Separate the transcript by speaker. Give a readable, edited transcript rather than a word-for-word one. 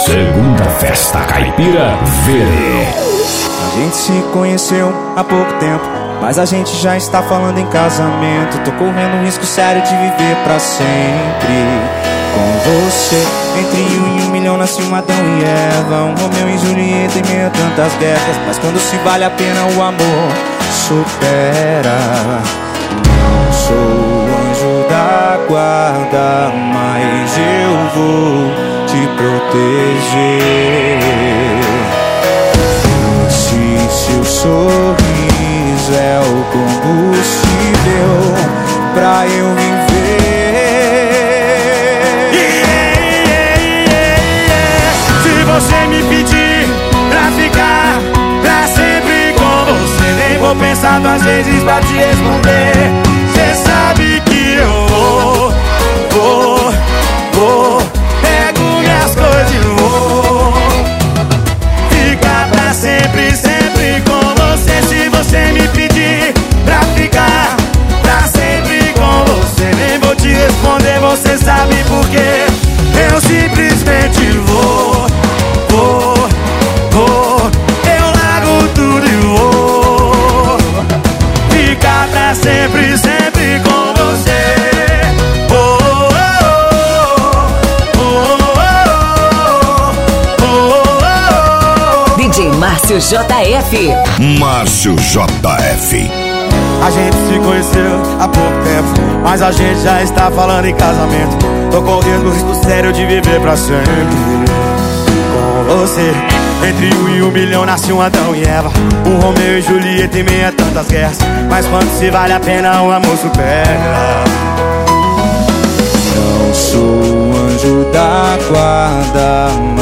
Speaker 1: Segunda Festa Caipira Verê.
Speaker 2: A gente se conheceu há pouco tempo, mas a gente já está falando em casamento. Tô correndo um risco sério de viver pra sempre com você. Entre um e um milhão nasce um Adão e Eva, um Romeu e Julieta em meio a tantas guerras. Mas quando se vale a pena o amor supera. Não sou o anjo da guarda, mas eu vou te proteger. Esse seu sorriso é o combustível pra eu viver.
Speaker 3: Se você me pedir pra ficar pra sempre com você, nem vou pensar duas vezes pra te responder. Cê sabe que eu vou, pego minhas coisas e vou ficar pra sempre, sempre com você. Se você me pedir pra ficar pra sempre com você, nem vou te responder, você sabe por quê. Eu simplesmente vou, eu largo tudo e vou ficar pra sempre, sempre com você.
Speaker 4: DJ Márcio JF.
Speaker 5: Márcio JF.
Speaker 3: A gente se conheceu há pouco tempo, mas a gente já está falando em casamento. Tô correndo o risco sério de viver pra sempre com você. Entre um e um milhão nasce um Adão e Eva, um Romeu e Julieta em meio a tantas guerras. Mas quando se vale a pena o amor supera.
Speaker 2: Não sou o anjo da guarda,